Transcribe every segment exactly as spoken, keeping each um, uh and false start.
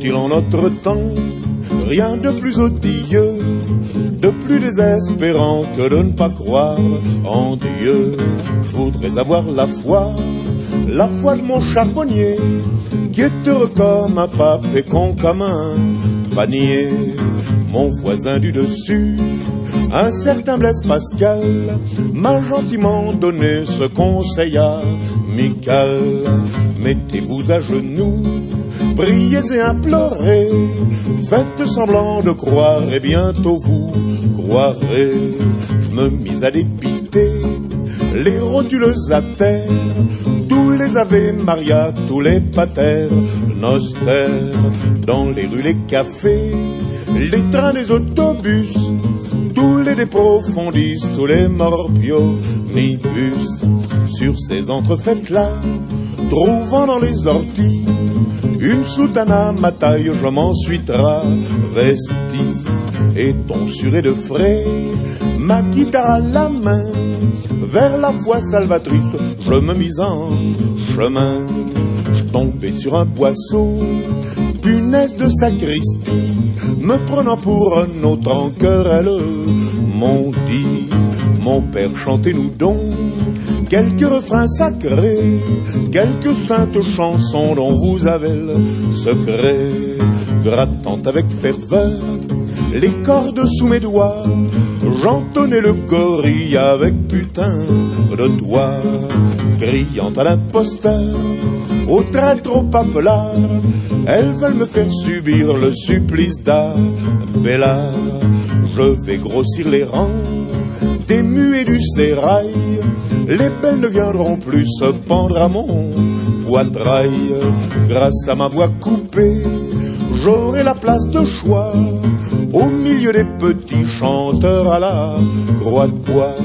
Faut-il en notre temps rien de plus odieux, de plus désespérant que de ne pas croire en Dieu? Je voudrais avoir la foi, la foi de mon charbonnier, qui est heureux comme un pape et con comme un panier. Mon voisin du dessus, un certain Blaise Pascal, m'a gentiment donné ce conseil amical. Mettez-vous à genoux, priez et implorez, faites semblant de croire et bientôt vous croirez. Je me mis à dépiter les rotuleuses à terre, tous les Ave Maria, tous les pater noster, dans les rues, les cafés, les trains, les autobus, tous les déprofondis, tous les morbionibus. Sur ces entrefaites-là, trouvant dans les orties une soutane à ma taille, je m'en suis travesti, et tonsuré de frais, ma guitare à la main, vers la voie salvatrice, je me mis en chemin. Je tombais sur un boisseau, punaise de sacristie, me prenant pour un autre en querelle, m'ont dit, mon père, chantez-nous donc quelques refrains sacrés, quelques saintes chansons dont vous avez le secret. Grattant avec ferveur les cordes sous mes doigts, j'entonnais le gorille avec putain de doigt, criant à l'imposteur, au traître, au papelard, elles veulent me faire subir le supplice d'Abélard. Je vais grossir les rangs des muets du sérail, les belles ne viendront plus se pendre à mon poitrail. Grâce à ma voix coupée, j'aurai la place de choix au milieu des petits chanteurs à la croix de bois.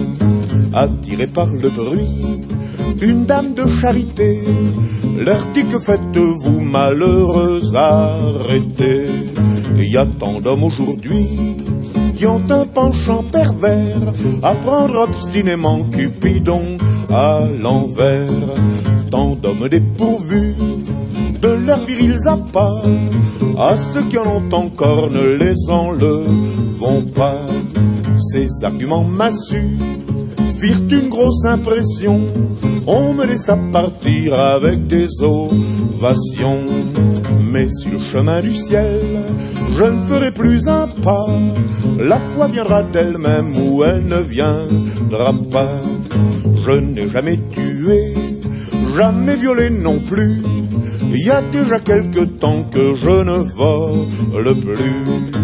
Attiré par le bruit, une dame de charité leur dit que faites-vous malheureuse, arrêtez. Il y a tant d'hommes aujourd'hui qui ont un penchant pervers à prendre obstinément Cupidon à l'envers. Tant d'hommes dépourvus de leurs virils appâts, à ceux qui en ont encore ne les enlevons pas. Ces arguments massus firent une grosse impression, on me laissa partir avec des ovations. Mais sur le chemin du ciel, je ne ferai plus un pas, la foi viendra d'elle-même ou elle ne viendra pas. Je n'ai jamais tué, jamais violé non plus, il y a déjà quelque temps que je ne vole plus.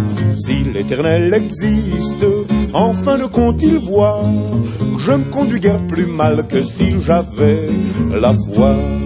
Si l'Éternel existe, en fin de compte il voit que je me conduis guère plus mal que si j'avais la foi.